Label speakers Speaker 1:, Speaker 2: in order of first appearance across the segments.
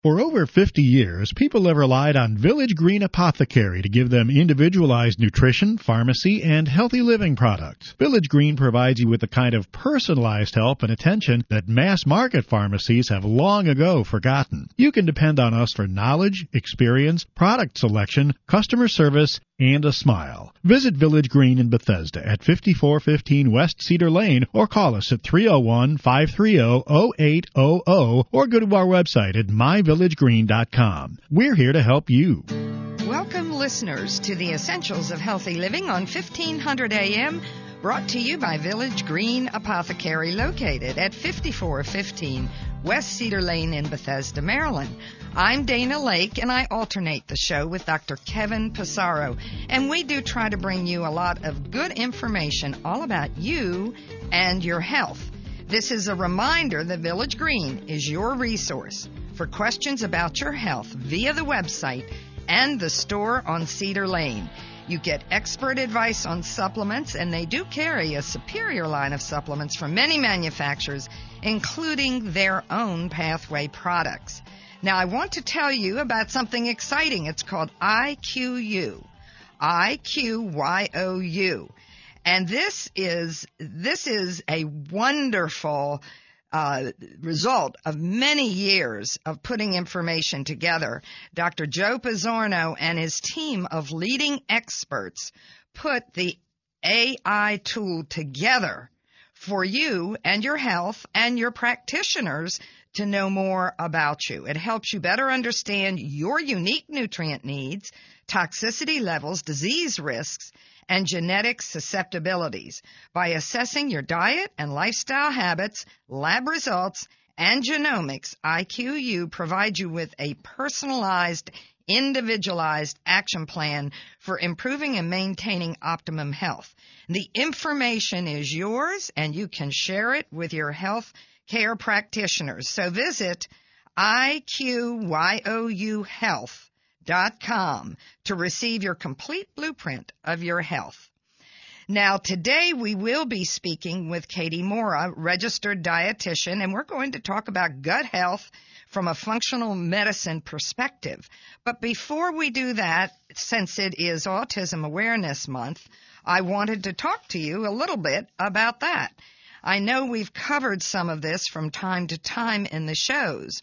Speaker 1: For over 50 years, people have relied on Village Green Apothecary to give them individualized nutrition, pharmacy, and healthy living products. Village Green provides you with the kind of personalized help and attention that mass-market pharmacies have long ago forgotten. You can depend on us for knowledge, experience, product selection, customer service, and a smile. Visit Village Green in Bethesda at 5415 West Cedar Lane or call us at 301-530-0800 or go to our website at myvillagegreen.com. We're here to help you.
Speaker 2: Welcome, listeners, to the Essentials of Healthy Living on 1500 AM, brought to you by Village Green Apothecary, located at 5415 West Cedar Lane in Bethesda, Maryland. I'm Dana Lake, and I alternate the show with Dr. Kevin Passaro, and we do try to bring you a lot of good information all about you and your health. This is a reminder that Village Green is your resource for questions about your health via the website and the store on Cedar Lane. You get expert advice on supplements, and they do carry a superior line of supplements from many manufacturers, including their own Pathway products. Now, I want to tell you about something exciting. It's called IQU, IQYOU. And this is a wonderful result of many years of putting information together. Dr. Joe Pizzorno and his team of leading experts put the AI tool together for you and your health and your practitioners to know more about you. It helps you better understand your unique nutrient needs, toxicity levels, disease risks, and genetic susceptibilities. By assessing your diet and lifestyle habits, lab results, and genomics, IQU provides you with a personalized, individualized action plan for improving and maintaining optimum health. The information is yours, and you can share it with your health care practitioners. So visit IQYOUhealth.com to receive your complete blueprint of your health. Now, today we will be speaking with Katie Mora, registered dietitian, and we're going to talk about gut health from a functional medicine perspective. But before we do that, since it is Autism Awareness Month, I wanted to talk to you a little bit about that. I know we've covered some of this from time to time in the shows.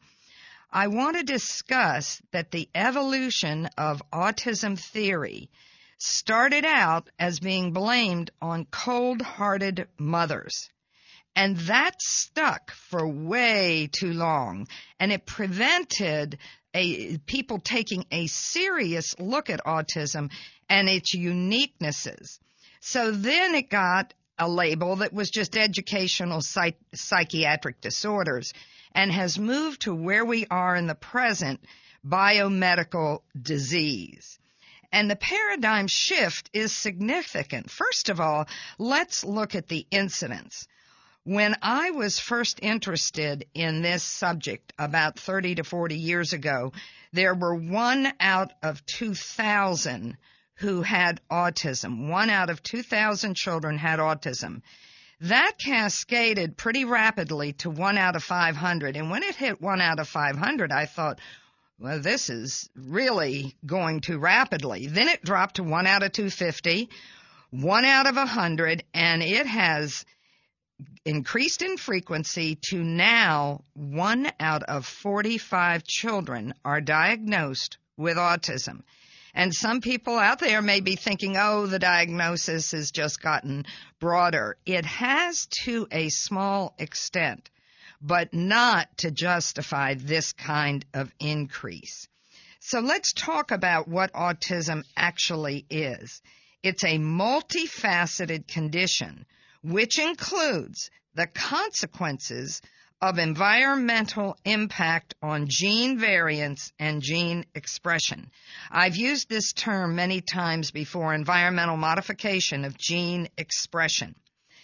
Speaker 2: I want to discuss that the evolution of autism theory started out as being blamed on cold-hearted mothers. And that stuck for way too long, and it prevented people taking a serious look at autism and its uniquenesses. So then it got a label that was just educational psychiatric disorders, and has moved to where we are in the present, biomedical disease. And the paradigm shift is significant. First of all, let's look at the incidence. When I was first interested in this subject about 30 to 40 years ago, there were 1 out of 2,000 who had autism. 1 out of 2,000 children had autism. That cascaded pretty rapidly to 1 out of 500. And when it hit 1 out of 500, I thought, well, this is really going too rapidly. Then it dropped to 1 out of 250, 1 out of 100, and it has increased in frequency to now 1 out of 45 children are diagnosed with autism. And some people out there may be thinking, oh, the diagnosis has just gotten broader. It has to a small extent, but not to justify this kind of increase. So let's talk about what autism actually is. It's a multifaceted condition, which includes the consequences of environmental impact on gene variants and gene expression. I've used this term many times before, environmental modification of gene expression.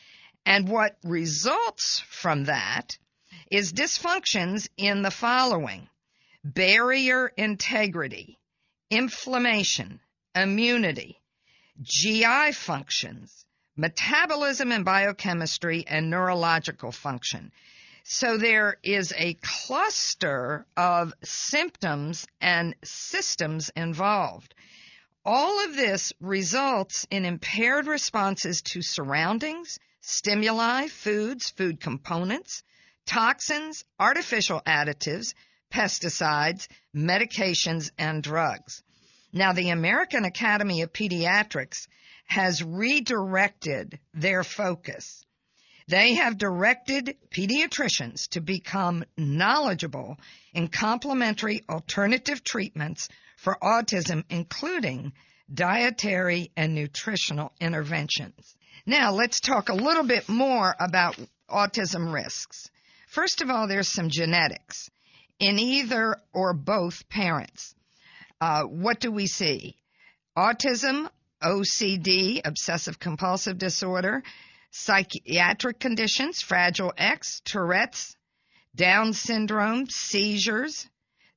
Speaker 2: And what results from that is dysfunctions in the following: barrier integrity, inflammation, immunity, GI functions, metabolism and biochemistry, and neurological function. So there is a cluster of symptoms and systems involved. All of this results in impaired responses to surroundings, stimuli, foods, food components, toxins, artificial additives, pesticides, medications, and drugs. Now, the American Academy of Pediatrics has redirected their focus. They have directed pediatricians to become knowledgeable in complementary alternative treatments for autism, including dietary and nutritional interventions. Now, let's talk a little bit more about autism risks. First of all, there's some genetics in either or both parents. What do we see? Autism, OCD, obsessive-compulsive disorder, psychiatric conditions, Fragile X, Tourette's, Down syndrome, seizures,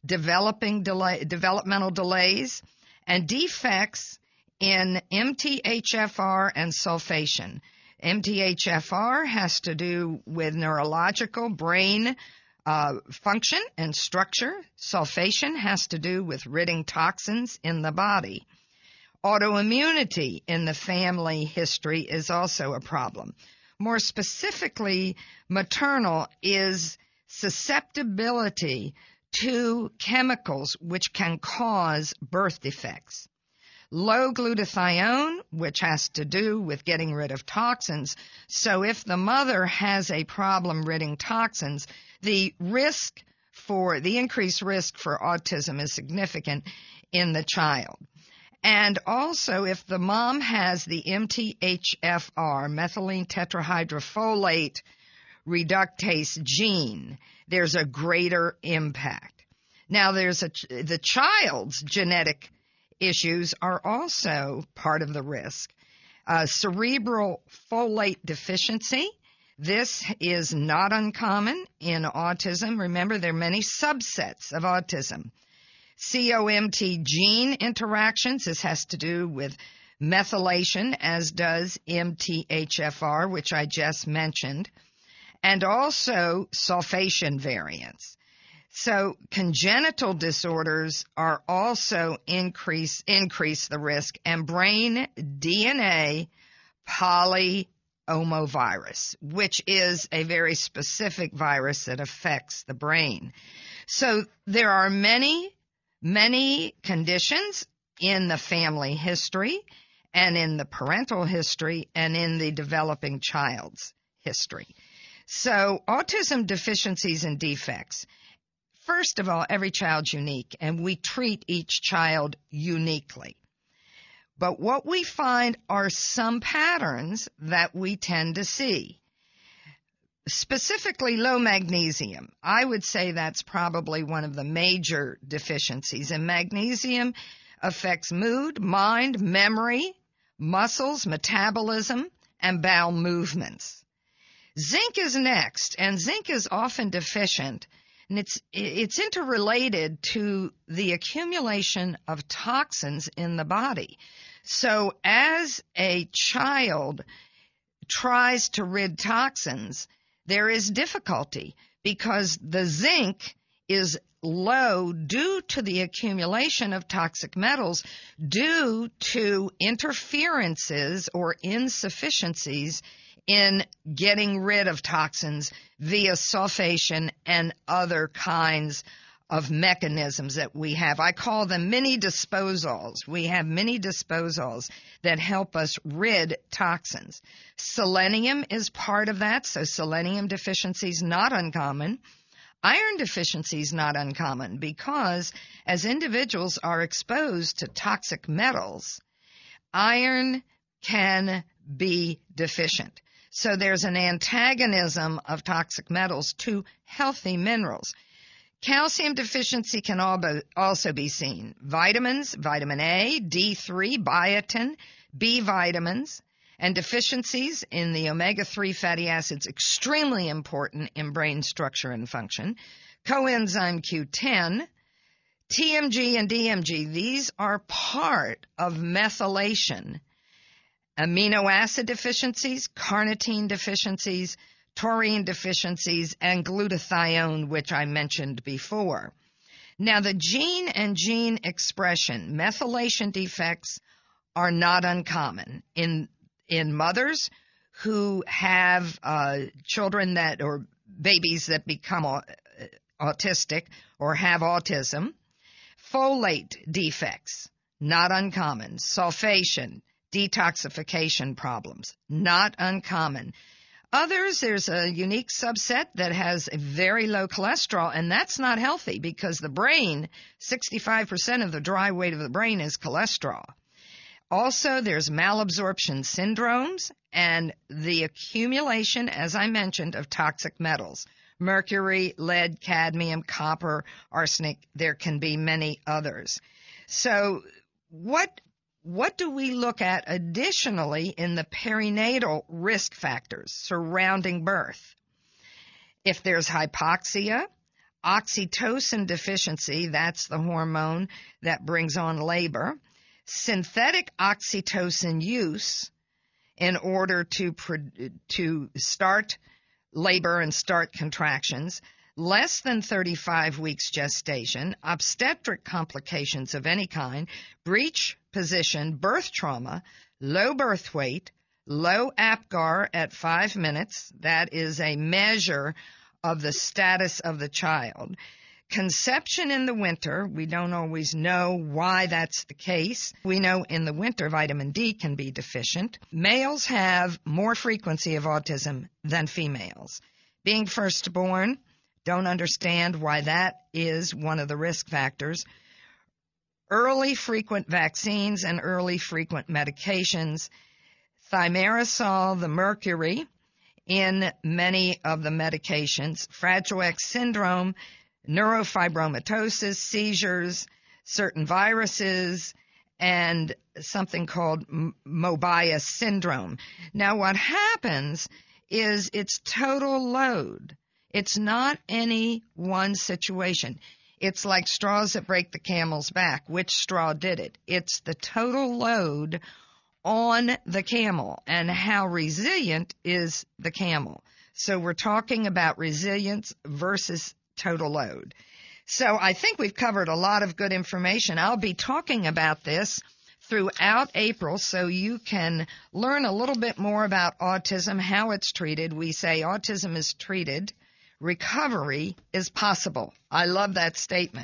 Speaker 2: developmental delays, and defects in MTHFR and sulfation. MTHFR has to do with neurological brain function and structure. Sulfation has to do with ridding toxins in the body. Autoimmunity in the family history is also a problem. More specifically, maternal is susceptibility to chemicals which can cause birth defects. Low glutathione, which has to do with getting rid of toxins. So if the mother has a problem ridding toxins, the increased risk for autism is significant in the child. And also, if the mom has the MTHFR, methylene tetrahydrofolate reductase gene, there's a greater impact. Now, the child's genetic issues are also part of the risk. Cerebral folate deficiency. This is not uncommon in autism. Remember, there are many subsets of autism. COMT gene interactions. This has to do with methylation, as does MTHFR, which I just mentioned, and also sulfation variants. So congenital disorders are also increase the risk, and brain DNA polyomavirus, which is a very specific virus that affects the brain. So there are many conditions in the family history and in the parental history and in the developing child's history. So autism deficiencies and defects. First of all, every child's unique, and we treat each child uniquely. But what we find are some patterns that we tend to see. Specifically, low magnesium. I would say that's probably one of the major deficiencies. And magnesium affects mood, mind, memory, muscles, metabolism, and bowel movements. Zinc is next, and zinc is often deficient, and it's interrelated to the accumulation of toxins in the body. So as a child tries to rid toxins, there is difficulty because the zinc is low due to the accumulation of toxic metals due to interferences or insufficiencies in getting rid of toxins via sulfation and other kinds of mechanisms that we have. I call them mini disposals. We have mini disposals that help us rid toxins. Selenium is part of that, so selenium deficiency is not uncommon. Iron deficiency is not uncommon because as individuals are exposed to toxic metals, iron can be deficient. So there's an antagonism of toxic metals to healthy minerals. Calcium deficiency can also be seen. Vitamins, vitamin A, D3, biotin, B vitamins, and deficiencies in the omega-3 fatty acids, extremely important in brain structure and function. Coenzyme Q10, TMG and DMG, these are part of methylation. Amino acid deficiencies, carnitine deficiencies, taurine deficiencies, and glutathione, which I mentioned before. Now, the gene and gene expression methylation defects are not uncommon in mothers who have children that or babies that become autistic or have autism. Folate defects, not uncommon. Sulfation, detoxification problems, not uncommon. Others, there's a unique subset that has a very low cholesterol, and that's not healthy because the brain, 65% of the dry weight of the brain is cholesterol. Also, there's malabsorption syndromes and the accumulation, as I mentioned, of toxic metals. Mercury, lead, cadmium, copper, arsenic. There can be many others. So what do we look at additionally in the perinatal risk factors surrounding birth? If there's hypoxia, oxytocin deficiency, that's the hormone that brings on labor, synthetic oxytocin use in order to start labor and start contractions, less than 35 weeks gestation, obstetric complications of any kind, breech position, birth trauma, low birth weight, low APGAR at 5 minutes, that is a measure of the status of the child. Conception in the winter, we don't always know why that's the case. We know in the winter vitamin D can be deficient. Males have more frequency of autism than females. Being firstborn, don't understand why that is one of the risk factors. Early frequent vaccines and early frequent medications. Thimerosal, the mercury in many of the medications. Fragile X syndrome, neurofibromatosis, seizures, certain viruses, and something called Mobius syndrome. Now, what happens is it's total load. It's not any one situation. It's like straws that break the camel's back. Which straw did it? It's the total load on the camel and how resilient is the camel. So we're talking about resilience versus total load. So I think we've covered a lot of good information. I'll be talking about this throughout April so you can learn a little bit more about autism, how it's treated. We say autism is treated, recovery is possible. I love that statement.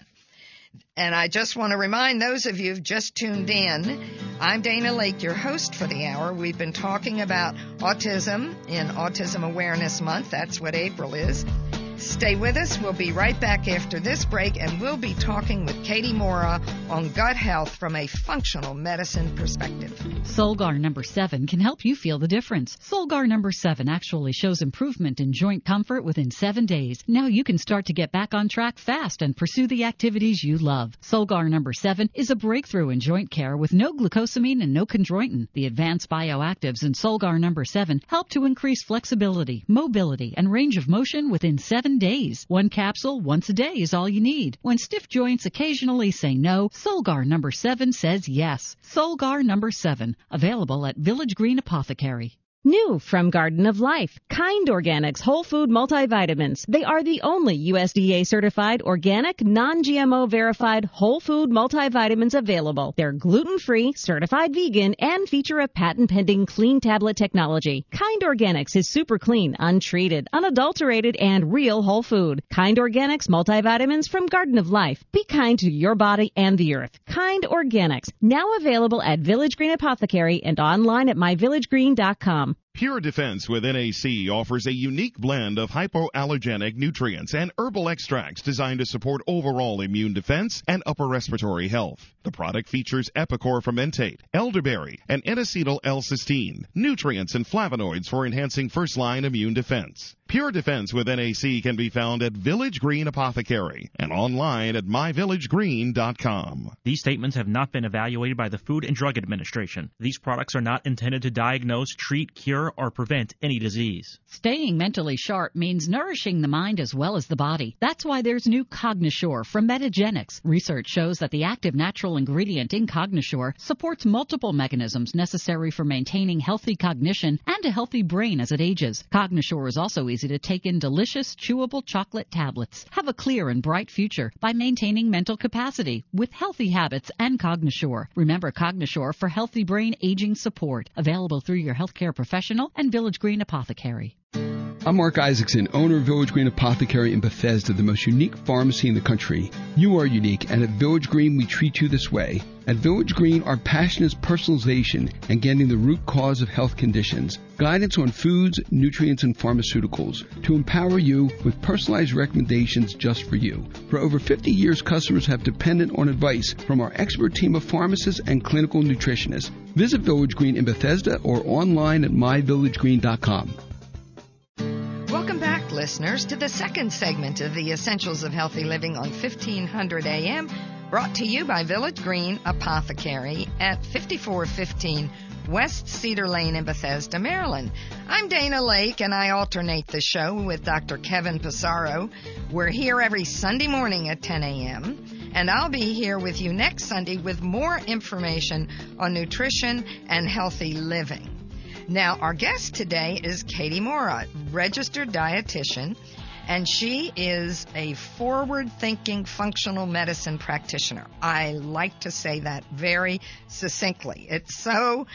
Speaker 2: And I just want to remind those of you who've just tuned in, I'm Dana Lake, your host for the hour. We've been talking about autism in Autism Awareness Month. That's what April is. Stay with us. We'll be right back after this break, and we'll be talking with Katie Mora on gut health from a functional medicine perspective.
Speaker 3: Solgar number 7 can help you feel the difference. Solgar number 7 actually shows improvement in joint comfort within 7 days. Now you can start to get back on track fast and pursue the activities you love. Solgar number 7 is a breakthrough in joint care with no glucosamine and no chondroitin. The advanced bioactives in Solgar number 7 help to increase flexibility, mobility, and range of motion within 7 days. One capsule once a day is all you need. When stiff joints occasionally say no, Solgar number 7 says yes. Solgar number 7, available at Village Green Apothecary.
Speaker 4: New from Garden of Life, Kind Organics Whole Food Multivitamins. They are the only USDA-certified, organic, non-GMO verified whole food multivitamins available. They're gluten-free, certified vegan, and feature a patent-pending clean tablet technology. Kind Organics is super clean, untreated, unadulterated, and real whole food. Kind Organics multivitamins from Garden of Life. Be kind to your body and the earth. Kind Organics, now available at Village Green Apothecary and online at myvillagegreen.com.
Speaker 5: Pure Defense with NAC offers a unique blend of hypoallergenic nutrients and herbal extracts designed to support overall immune defense and upper respiratory health. The product features Epicor fermentate, elderberry, and N-acetyl L-cysteine, nutrients and flavonoids for enhancing first-line immune defense. Pure Defense with NAC can be found at Village Green Apothecary and online at myvillagegreen.com.
Speaker 6: These statements have not been evaluated by the Food and Drug Administration. These products are not intended to diagnose, treat, cure, or prevent any disease.
Speaker 3: Staying mentally sharp means nourishing the mind as well as the body. That's why there's new Cognisure from Metagenics. Research shows that the active natural ingredient in Cognisure supports multiple mechanisms necessary for maintaining healthy cognition and a healthy brain as it ages. Cognisure is also lazy to take in delicious, chewable chocolate tablets. Have a clear and bright future by maintaining mental capacity with healthy habits and Cognosure. Remember Cognosure for healthy brain aging support. Available through your healthcare professional and Village Green Apothecary.
Speaker 7: I'm Mark Isaacson, owner of Village Green Apothecary in Bethesda, the most unique pharmacy in the country. You are unique, and at Village Green, we treat you this way. At Village Green, our passion is personalization and getting the root cause of health conditions. Guidance on foods, nutrients, and pharmaceuticals to empower you with personalized recommendations just for you. For over 50 years, customers have depended on advice from our expert team of pharmacists and clinical nutritionists. Visit Village Green in Bethesda or online at myvillagegreen.com.
Speaker 2: Welcome back, listeners, to the second segment of the Essentials of Healthy Living on 1500 AM, brought to you by Village Green Apothecary at 5415 West Cedar Lane in Bethesda, Maryland. I'm Dana Lake, and I alternate the show with Dr. Kevin Pissarro. We're here every Sunday morning at 10 a.m., and I'll be here with you next Sunday with more information on nutrition and healthy living. Now, our guest today is Katie Mora, registered dietitian, and she is a forward-thinking functional medicine practitioner. I like to say that very succinctly. It's so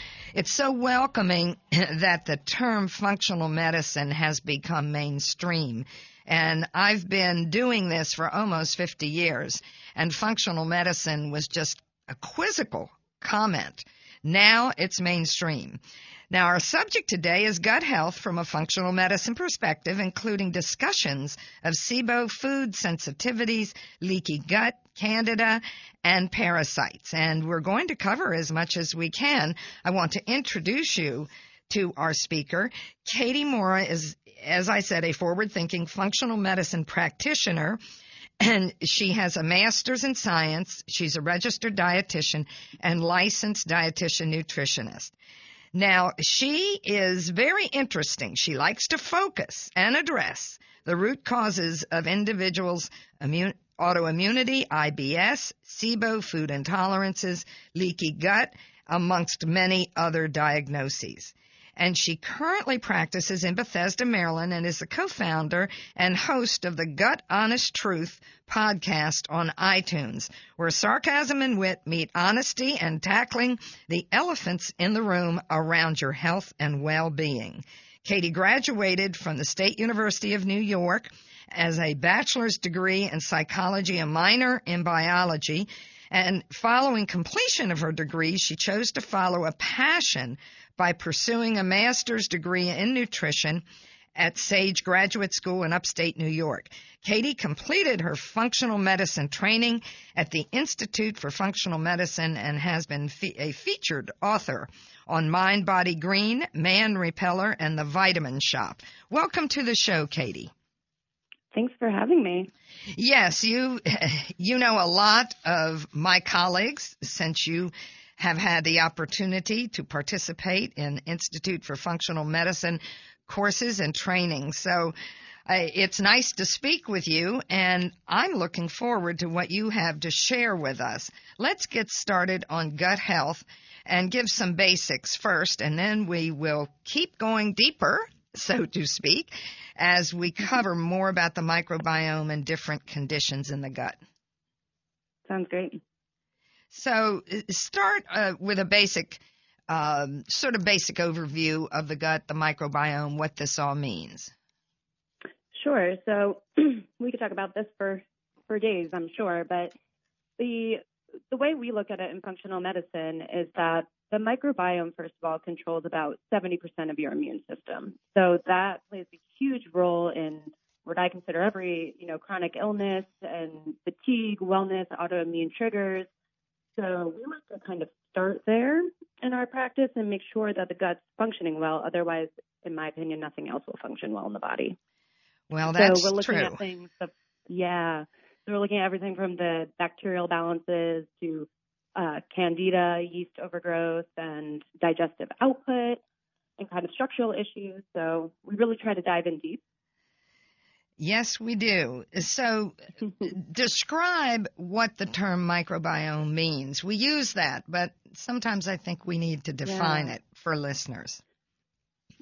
Speaker 2: welcoming that the term functional medicine has become mainstream. And I've been doing this for almost 50 years, and functional medicine was just a quizzical comment. Now it's mainstream. Now, our subject today is gut health from a functional medicine perspective, including discussions of SIBO food sensitivities, leaky gut, candida, and parasites. And we're going to cover as much as we can. I want to introduce you to our speaker. Katie Mora is, as I said, a forward-thinking functional medicine practitioner, and she has a master's in science. She's a registered dietitian and licensed dietitian nutritionist. Now, she is very interesting. She likes to focus and address the root causes of individuals' autoimmunity, IBS, SIBO, food intolerances, leaky gut, amongst many other diagnoses. And she currently practices in Bethesda, Maryland, and is the co-founder and host of the Gut Honest Truth podcast on iTunes, where sarcasm and wit meet honesty and tackling the elephants in the room around your health and well-being. Katie graduated from the State University of New York as a bachelor's degree in psychology, a minor in biology, and following completion of her degree, she chose to follow a passion by pursuing a master's degree in nutrition at Sage Graduate School in upstate New York. Katie completed her functional medicine training at the Institute for Functional Medicine and has been a featured author on Mind, Body, Green, Man Repeller, and The Vitamin Shop. Welcome to the show, Katie.
Speaker 8: Thanks for having me.
Speaker 2: Yes, you know a lot of my colleagues since you have had the opportunity to participate in Institute for Functional Medicine courses and training. So it's nice to speak with you, and I'm looking forward to what you have to share with us. Let's get started on gut health and give some basics first, and then we will keep going deeper, so to speak, as we cover more about the microbiome and different conditions in the gut.
Speaker 8: Sounds great.
Speaker 2: So start with a basic overview of the gut, the microbiome, what this all means.
Speaker 8: Sure. So we could talk about this for days, I'm sure. But the way we look at it in functional medicine is that the microbiome, first of all, controls about 70% of your immune system. So that plays a huge role in what I consider every, chronic illness and fatigue, wellness, autoimmune triggers. So we like to kind of start there in our practice and make sure that the gut's functioning well. Otherwise, in my opinion, nothing else will function well in the body.
Speaker 2: Well, that's
Speaker 8: true. So we're looking
Speaker 2: true.
Speaker 8: at things. So we're looking at everything from the bacterial balances to candida, yeast overgrowth, and digestive output, and kind of structural issues. So we really try to dive in deep.
Speaker 2: Yes, we do. So describe what the term microbiome means. We use that, but sometimes I think we need to define it for listeners.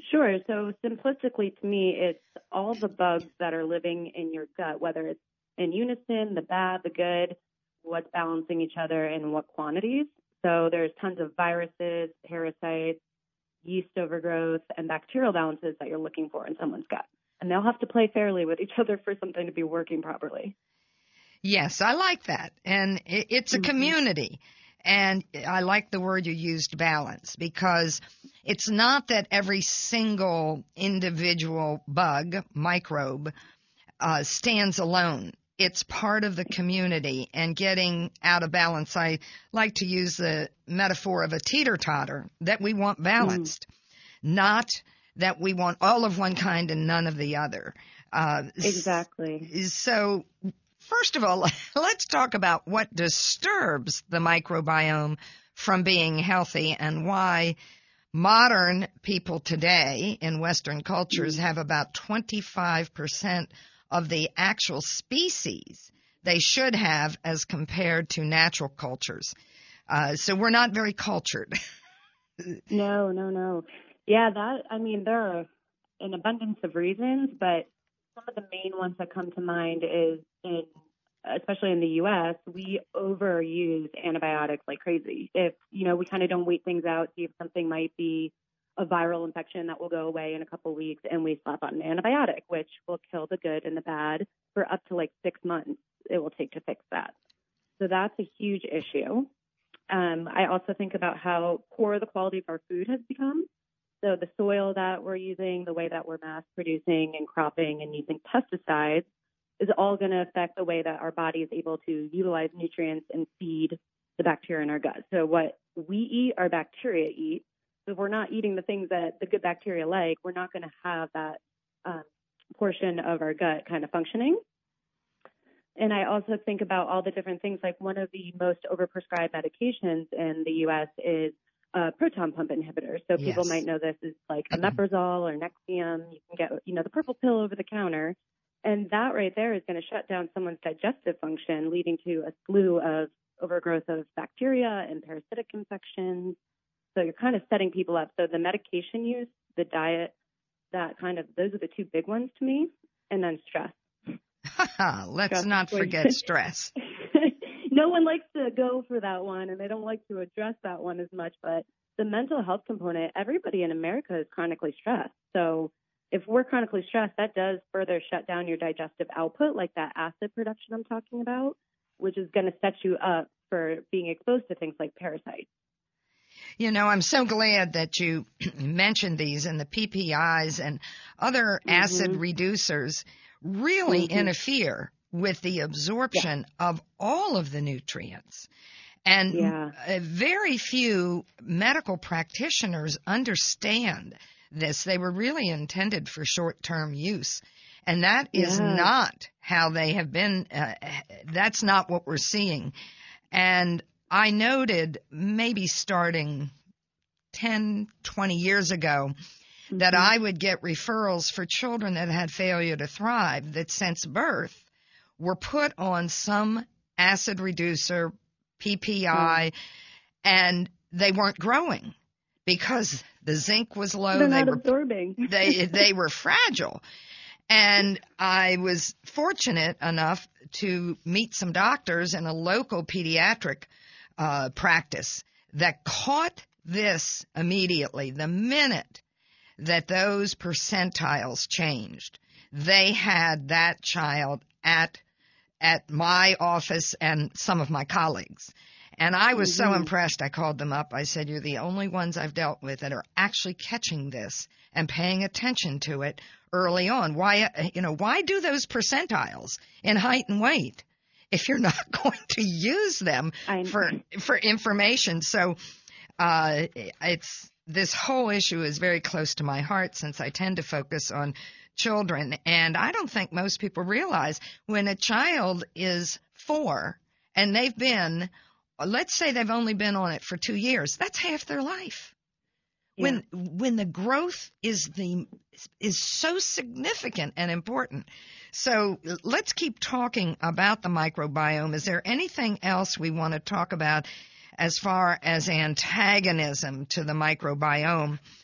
Speaker 8: Sure. So simplistically to me, it's all the bugs that are living in your gut, whether it's in unison, the bad, the good, what's balancing each other in what quantities. So there's tons of viruses, parasites, yeast overgrowth, and bacterial balances that you're looking for in someone's gut. And they'll have to play fairly with each other for something to be working properly.
Speaker 2: Yes, I like that. And it's a community. And I like the word you used, balance, because it's not that every single individual bug, microbe, stands alone. It's part of the community, and getting out of balance. I like to use the metaphor of a teeter-totter, that we want balanced, not that we want all of one kind and none of the other.
Speaker 8: Exactly.
Speaker 2: So, first of all, let's talk about what disturbs the microbiome from being healthy and why modern people today in Western cultures have about 25% of the actual species they should have as compared to natural cultures. So we're not very cultured.
Speaker 8: No. Yeah, there are an abundance of reasons, but some of the main ones that come to mind is especially in the U.S., we overuse antibiotics like crazy. If, we kind of don't wait things out, see if something might be a viral infection that will go away in a couple of weeks, and we slap on an antibiotic, which will kill the good and the bad for up to 6 months it will take to fix that. So that's a huge issue. I also think about how poor the quality of our food has become. So the soil that we're using, the way that we're mass producing and cropping and using pesticides is all going to affect the way that our body is able to utilize nutrients and feed the bacteria in our gut. So what we eat, our bacteria eat. So if we're not eating the things that the good bacteria like, we're not going to have that portion of our gut kind of functioning. And I also think about all the different things, like one of the most overprescribed medications in the U.S. is proton pump inhibitors. So people might know this is like omeprazole or Nexium. You can get, the purple pill over the counter. And that right there is going to shut down someone's digestive function, leading to a slew of overgrowth of bacteria and parasitic infections. So you're kind of setting people up. So the medication use, the diet, those are the two big ones to me. And then stress.
Speaker 2: Let's not forget stress.
Speaker 8: No one likes to go for that one, and they don't like to address that one as much. But the mental health component, everybody in America is chronically stressed. So if we're chronically stressed, that does further shut down your digestive output, like that acid production I'm talking about, which is going to set you up for being exposed to things like parasites.
Speaker 2: I'm so glad that you mentioned these, and the PPIs and other acid reducers really interfere with the absorption of all of the nutrients. And very few medical practitioners understand this. They were really intended for short-term use. And that is not how they have been. That's not what we're seeing. And I noted maybe starting 10, 20 years ago that I would get referrals for children that had failure to thrive that since birth were put on some acid reducer, PPI, and they weren't growing because the zinc was low.
Speaker 8: They're not absorbing.
Speaker 2: They were fragile. And I was fortunate enough to meet some doctors in a local pediatric practice that caught this immediately. The minute that those percentiles changed, they had that child at my office and some of my colleagues. And I was so impressed, I called them up. I said, you're the only ones I've dealt with that are actually catching this and paying attention to it early on. Why do those percentiles in height and weight if you're not going to use them for information? So this whole issue is very close to my heart since I tend to focus on children. And I don't think most people realize when a child is 4 and they've been, let's say they've only been on it for 2 years, that's half their life. Yeah. When the growth is so significant and important. So let's keep talking about the microbiome. Is there anything else we want to talk about as far as antagonism to the microbiome?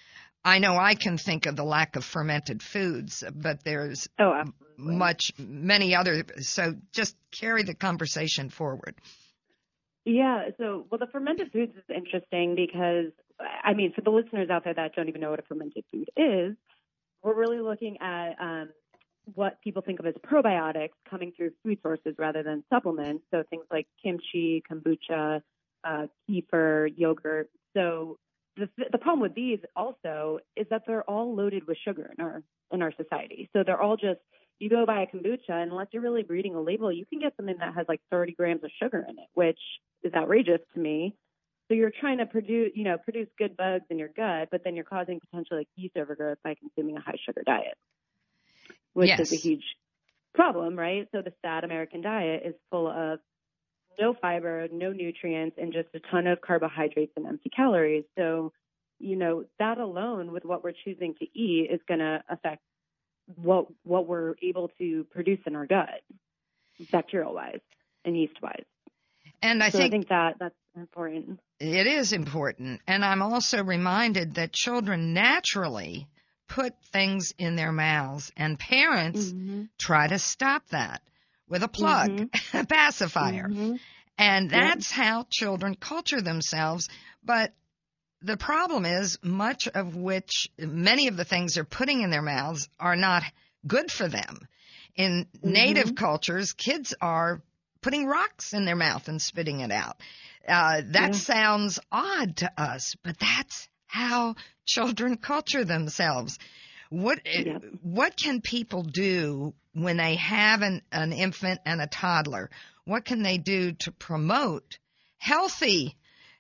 Speaker 2: I know I can think of the lack of fermented foods, but there's many other. So just carry the conversation forward.
Speaker 8: Yeah. So, the fermented foods is interesting because, I mean, for the listeners out there that don't even know what a fermented food is, we're really looking at what people think of as probiotics coming through food sources rather than supplements. So things like kimchi, kombucha, kefir, yogurt. So the problem with these also is that they're all loaded with sugar in our society. So they're all just, you go buy a kombucha, and unless you're really reading a label, you can get something that has like 30 grams of sugar in it, which is outrageous to me. So you're trying to produce good bugs in your gut, but then you're causing potentially like yeast overgrowth by consuming a high sugar diet, which is a huge problem, right? So the sad American diet is full of no fiber, no nutrients, and just a ton of carbohydrates and empty calories. So, that alone with what we're choosing to eat is going to affect what we're able to produce in our gut, bacterial-wise and yeast-wise.
Speaker 2: And I think
Speaker 8: that's important.
Speaker 2: It is important. And I'm also reminded that children naturally put things in their mouths, and parents try to stop that with a plug, a pacifier. And that's how children culture themselves. But the problem is many of the things they're putting in their mouths are not good for them. In native cultures, kids are putting rocks in their mouth and spitting it out. That sounds odd to us, but that's how children culture themselves. What can people do when they have an infant and a toddler? What can they do to promote healthy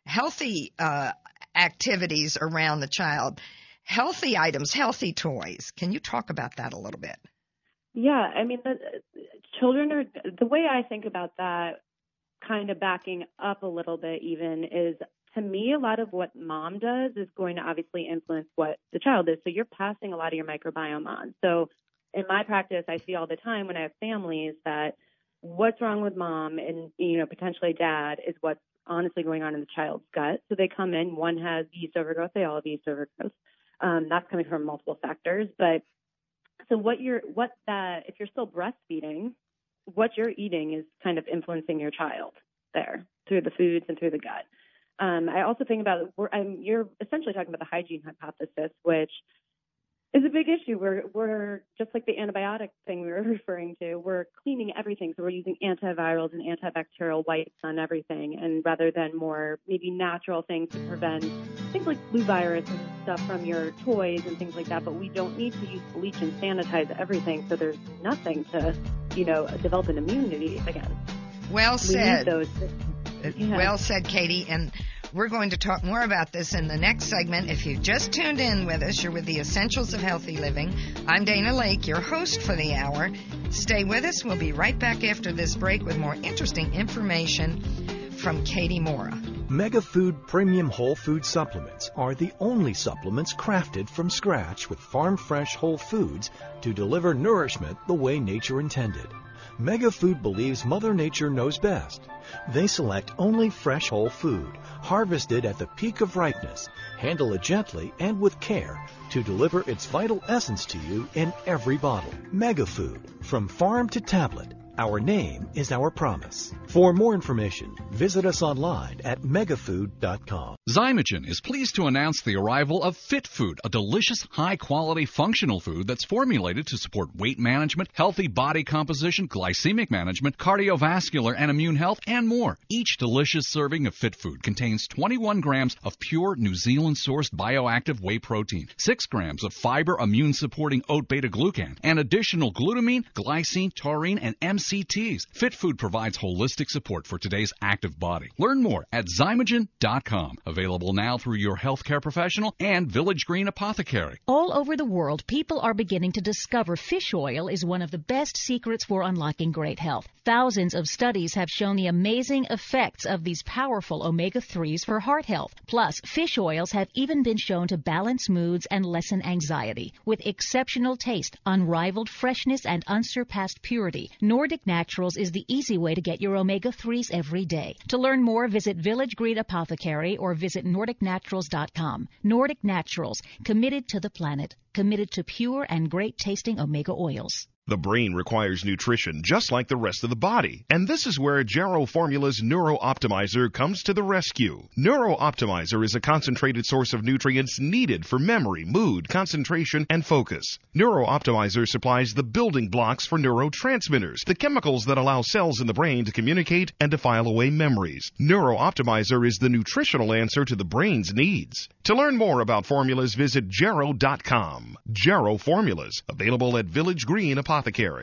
Speaker 2: activities around the child, healthy items, healthy toys? Can you talk about that a little bit?
Speaker 8: Yeah, I mean, the way I think about that, kind of backing up a little bit even, is to me, a lot of what mom does is going to obviously influence what the child is. So you're passing a lot of your microbiome on. So in my practice, I see all the time when I have families that what's wrong with mom and, potentially dad is what's honestly going on in the child's gut. So they come in, one has yeast overgrowth, they all have yeast overgrowth. That's coming from multiple factors. But so if you're still breastfeeding, what you're eating is kind of influencing your child there through the foods and through the gut. I also think about you're essentially talking about the hygiene hypothesis, which is a big issue. We're just like the antibiotic thing we were referring to. We're cleaning everything, so we're using antivirals and antibacterial wipes on everything, and rather than more maybe natural things to prevent things like flu virus and stuff from your toys and things like that. But we don't need to use bleach and sanitize everything, so there's nothing to develop an immunity against.
Speaker 2: Well said. Well said, Katie. And we're going to talk more about this in the next segment. If you've just tuned in with us, you're with the Essentials of Healthy Living. I'm Dana Lake, your host for the hour. Stay with us. We'll be right back after this break with more interesting information from Katie Mora.
Speaker 9: MegaFood Premium Whole Food Supplements are the only supplements crafted from scratch with farm-fresh whole foods to deliver nourishment the way nature intended. MegaFood believes Mother Nature knows best. They select only fresh whole food, harvested at the peak of ripeness, handle it gently and with care to deliver its vital essence to you in every bottle. MegaFood, from farm to tablet. Our name is our promise. For more information, visit us online at megafood.com.
Speaker 10: Zymogen is pleased to announce the arrival of Fit Food, a delicious, high-quality, functional food that's formulated to support weight management, healthy body composition, glycemic management, cardiovascular and immune health, and more. Each delicious serving of Fit Food contains 21 grams of pure New Zealand-sourced bioactive whey protein, 6 grams of fiber immune-supporting oat beta-glucan, and additional glutamine, glycine, taurine, and MCTs. Fit Food provides holistic support for today's active body. Learn more at Zymogen.com. Available now through your healthcare professional and Village Green Apothecary.
Speaker 4: All over the world, people are beginning to discover fish oil is one of the best secrets for unlocking great health. Thousands of studies have shown the amazing effects of these powerful omega-3s for heart health. Plus, fish oils have even been shown to balance moods and lessen anxiety. With exceptional taste, unrivaled freshness, and unsurpassed purity, Nordic Naturals is the easy way to get your omega-3s every day. To learn more, visit Village Green Apothecary or visit NordicNaturals.com. Nordic Naturals, committed to the planet, committed to pure and great-tasting omega oils.
Speaker 5: The brain requires nutrition just like the rest of the body, and this is where Jarrow Formula's Neuro Optimizer comes to the rescue. Neuro Optimizer is a concentrated source of nutrients needed for memory, mood, concentration, and focus. Neuro Optimizer supplies the building blocks for neurotransmitters, the chemicals that allow cells in the brain to communicate and to file away memories. Neuro Optimizer is the nutritional answer to the brain's needs. To learn more about formulas, visit Jarrow.com. Jarrow Formulas, available at Village Green Apothecary.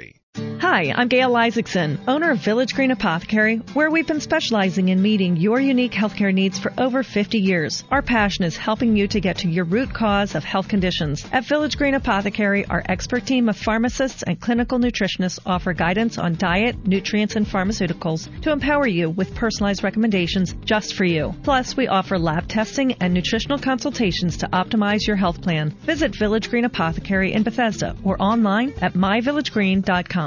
Speaker 11: Hi, I'm Gail Isaacson, owner of Village Green Apothecary, where we've been specializing in meeting your unique healthcare needs for over 50 years. Our passion is helping you to get to your root cause of health conditions. At Village Green Apothecary, our expert team of pharmacists and clinical nutritionists offer guidance on diet, nutrients, and pharmaceuticals to empower you with personalized recommendations just for you. Plus, we offer lab testing and nutritional consultations to optimize your health plan. Visit Village Green Apothecary in Bethesda or online at myvillagegreen.com.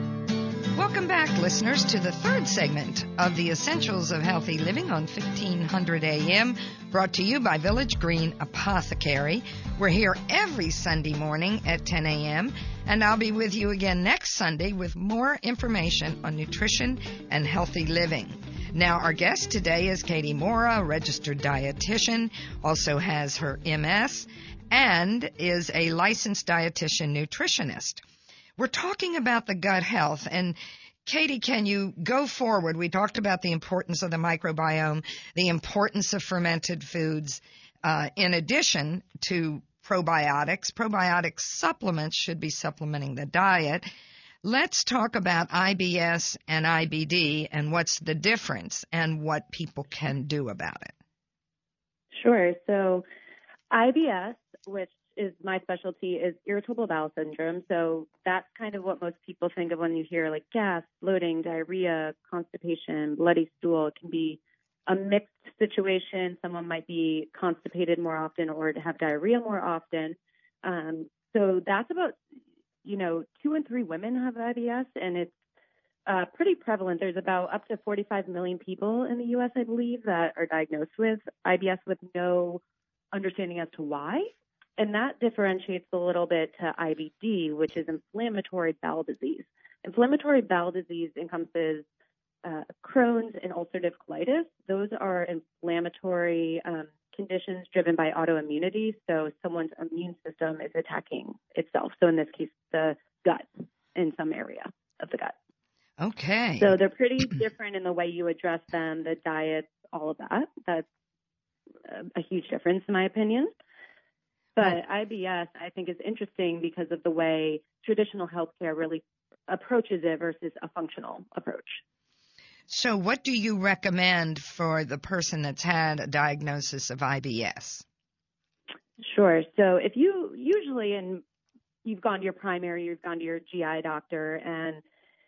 Speaker 2: Welcome back, listeners, to the third segment of the Essentials of Healthy Living on 1500 AM, brought to you by Village Green Apothecary. We're here every Sunday morning at 10 a.m., and I'll be with you again next Sunday with more information on nutrition and healthy living. Now, our guest today is Katie Mora, a registered dietitian, also has her MS, and is a licensed dietitian nutritionist. We're talking about the gut health, and Katie, can you go forward? We talked about the importance of the microbiome, the importance of fermented foods, in addition to probiotics. Probiotic supplements should be supplementing the diet. Let's talk about IBS and IBD and what's the difference and what people can do about it.
Speaker 8: Sure. So IBS, which is my specialty, is irritable bowel syndrome. So that's kind of what most people think of when you hear like gas, bloating, diarrhea, constipation, bloody stool. It can be a mixed situation. Someone might be constipated more often or have diarrhea more often. So that's about, 2 in 3 women have IBS, and it's pretty prevalent. There's about up to 45 million people in the U.S., I believe, that are diagnosed with IBS with no understanding as to why. And that differentiates a little bit to IBD, which is inflammatory bowel disease. Inflammatory bowel disease encompasses Crohn's and ulcerative colitis. Those are inflammatory conditions driven by autoimmunity. So someone's immune system is attacking itself. So in this case, the gut, in some area of the gut.
Speaker 2: Okay.
Speaker 8: So they're pretty different in the way you address them, the diets, all of that. That's a huge difference, in my opinion. But IBS, I think, is interesting because of the way traditional healthcare really approaches it versus a functional approach.
Speaker 2: So what do you recommend for the person that's had a diagnosis of IBS?
Speaker 8: Sure. So if you've gone to your primary, you've gone to your GI doctor, and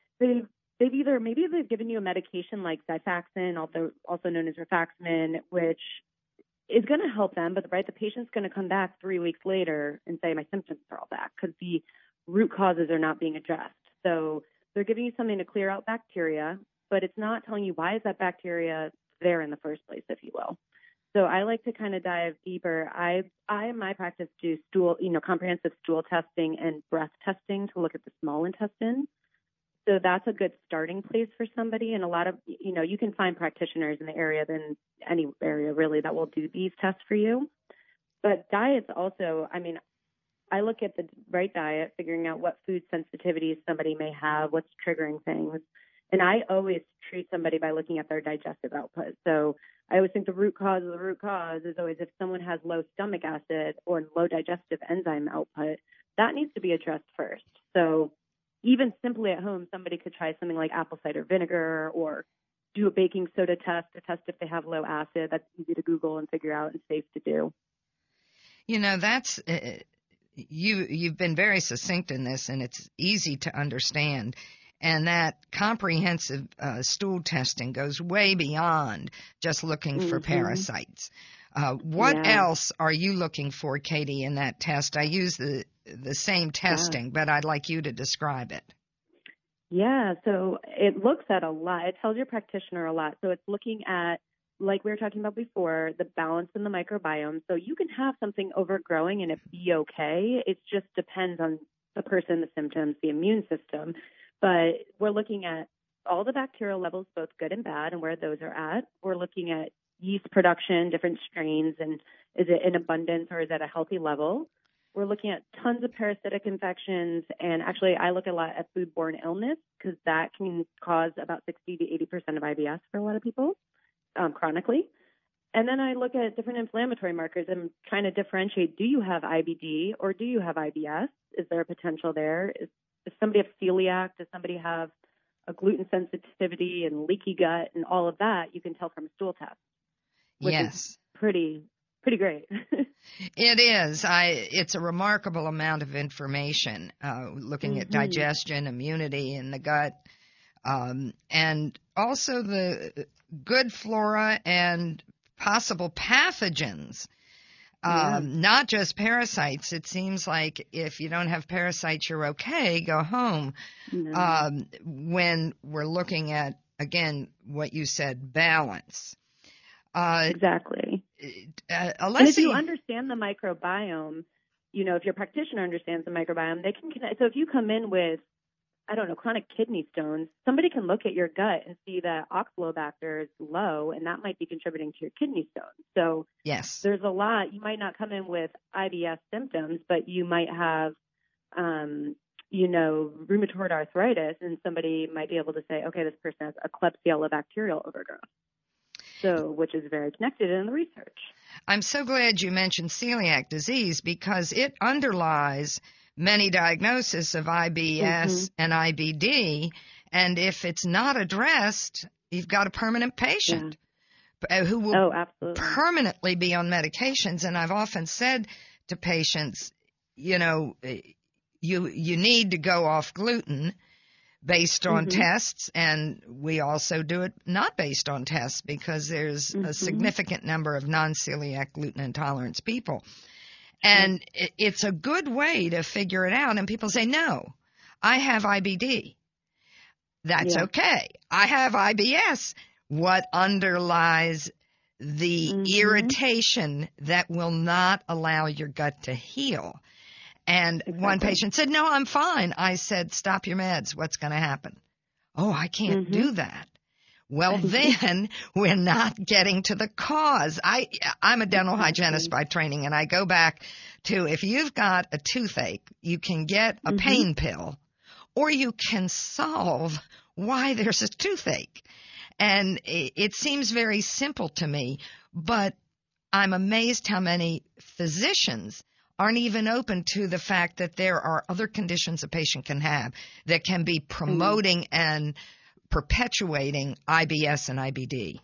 Speaker 8: they've given you a medication like Xifaxan, also known as rifaximin, which is going to help them, but the patient's going to come back 3 weeks later and say, my symptoms are all back because the root causes are not being addressed. So they're giving you something to clear out bacteria, but it's not telling you why is that bacteria there in the first place, if you will. So I like to kind of dive deeper. I in my practice do comprehensive stool testing and breath testing to look at the small intestine. So that's a good starting place for somebody. And a lot of, you can find practitioners in the area, than any area really, that will do these tests for you. But diets also, I look at the right diet, figuring out what food sensitivities somebody may have, what's triggering things. And I always treat somebody by looking at their digestive output. So I always think the root cause of the root cause is always if someone has low stomach acid or low digestive enzyme output, that needs to be addressed first. So even simply at home, somebody could try something like apple cider vinegar or do a baking soda test to test if they have low acid. That's easy to Google and figure out and safe to do.
Speaker 2: That's you've been very succinct in this, and it's easy to understand. And that comprehensive stool testing goes way beyond just looking for parasites. What else are you looking for, Katie, in that test? I use the same testing, but I'd like you to describe it.
Speaker 8: Yeah, so it looks at a lot. It tells your practitioner a lot. So it's looking at, like we were talking about before, the balance in the microbiome. So you can have something overgrowing and it be okay. It just depends on the person, the symptoms, the immune system. But we're looking at all the bacterial levels, both good and bad, and where those are at. We're looking at yeast production, different strains, and is it in abundance or is it at a healthy level? We're looking at tons of parasitic infections, and actually I look a lot at foodborne illness because that can cause about 60 to 80% of IBS for a lot of people chronically. And then I look at different inflammatory markers. I'm trying to differentiate, do you have IBD or do you have IBS? Is there a potential there? Does somebody have celiac? Does somebody have a gluten sensitivity and leaky gut and all of that? You can tell from a stool test, which is pretty great.
Speaker 2: It is. It's a remarkable amount of information, looking at digestion, immunity in the gut, and also the good flora and possible pathogens, not just parasites. It seems like if you don't have parasites, you're okay, go home. When we're looking at, again, what you said, balance.
Speaker 8: Exactly. And if you understand the microbiome, if your practitioner understands the microbiome, they can connect. So if you come in with, chronic kidney stones, somebody can look at your gut and see that oxalobacter is low, and that might be contributing to your kidney stones. So there's a lot. You might not come in with IBS symptoms, but you might have, rheumatoid arthritis, and somebody might be able to say, okay, this person has a Klebsiella bacterial overgrowth. So, which is very connected in the research.
Speaker 2: I'm so glad you mentioned celiac disease because it underlies many diagnoses of IBS and IBD. And if it's not addressed, you've got a permanent patient who will permanently be on medications. And I've often said to patients, you need to go off gluten based on tests, and we also do it not based on tests because there's a significant number of non-celiac gluten intolerance people. And it's a good way to figure it out. And people say, no, I have IBD. That's okay. I have IBS. What underlies the irritation that will not allow your gut to heal? And one patient said, no, I'm fine. I said, stop your meds. What's going to happen? Oh, I can't do that. Well, then we're not getting to the cause. I'm a dental hygienist by training, and I go back to if you've got a toothache, you can get a pain pill, or you can solve why there's a toothache. And it seems very simple to me, but I'm amazed how many physicians aren't even open to the fact that there are other conditions a patient can have that can be promoting and perpetuating IBS and IBD.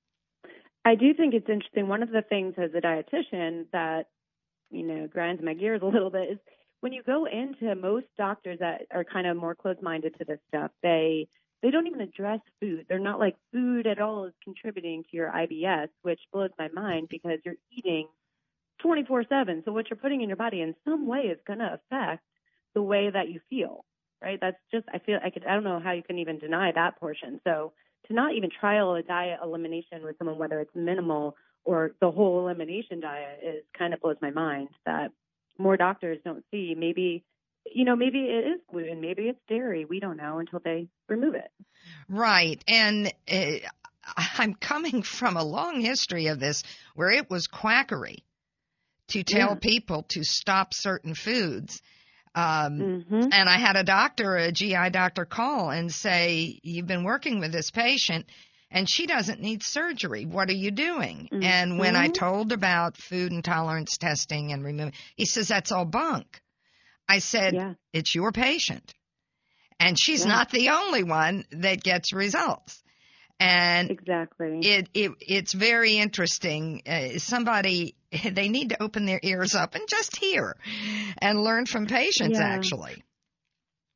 Speaker 8: I do think it's interesting. One of the things as a dietitian that, grinds my gears a little bit is when you go into most doctors that are kind of more closed-minded to this stuff, they don't even address food. They're not like food at all is contributing to your IBS, which blows my mind because you're eating 24/7. So what you're putting in your body in some way is going to affect the way that you feel, right? That's just, I don't know how you can even deny that portion. So to not even trial a diet elimination with someone, whether it's minimal or the whole elimination diet, is kind of blows my mind that more doctors don't see. Maybe it is gluten, maybe it's dairy. We don't know until they remove it.
Speaker 2: Right. And I'm coming from a long history of this where it was quackery to tell people to stop certain foods. And I had a GI doctor call and say, you've been working with this patient and she doesn't need surgery. What are you doing? And when I told about food intolerance testing and removing, he says, that's all bunk. I said, it's your patient. And she's not the only one that gets results. And it's very interesting. They need to open their ears up and just hear and learn from patients, actually.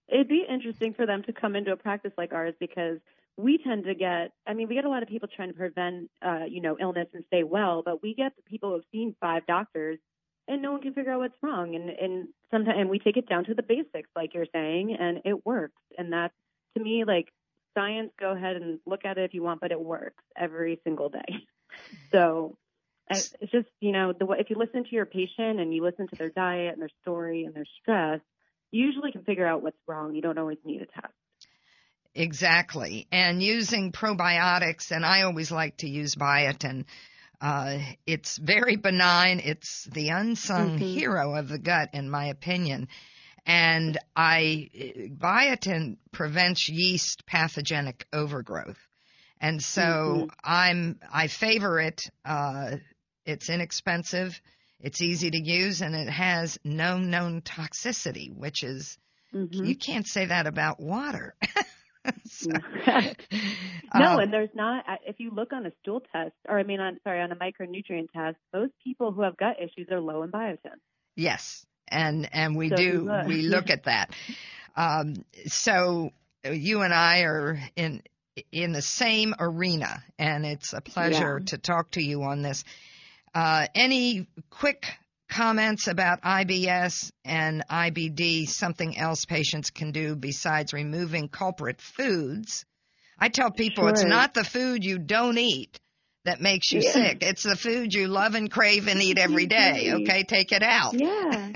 Speaker 8: it'd be interesting for them to come into a practice like ours because we tend to get, we get a lot of people trying to prevent, illness and stay well, but we get the people who have seen 5 doctors and no one can figure out what's wrong. And sometimes we take it down to the basics, like you're saying, and it works. And that's, to me, like science, go ahead and look at it if you want, but it works every single day. So it's just, if you listen to your patient and you listen to their diet and their story and their stress, you usually can figure out what's wrong. You don't always need a test.
Speaker 2: Exactly. And using probiotics, and I always like to use biotin. It's very benign. It's the unsung hero of the gut, in my opinion. And biotin prevents yeast pathogenic overgrowth. And so I favor it. It's inexpensive. It's easy to use, and it has no known toxicity, which is, you can't say that about water.
Speaker 8: No, and there's not. If you look on a stool test, on a micronutrient test, most people who have gut issues are low in biotin.
Speaker 2: Yes, and we look at that. So you and I are in the same arena, and it's a pleasure to talk to you on this. Any quick comments about IBS and IBD, something else patients can do besides removing culprit foods? I tell people it's not the food you don't eat that makes you sick. It's the food you love and crave and eat every day. Okay, take it out.
Speaker 8: Yeah.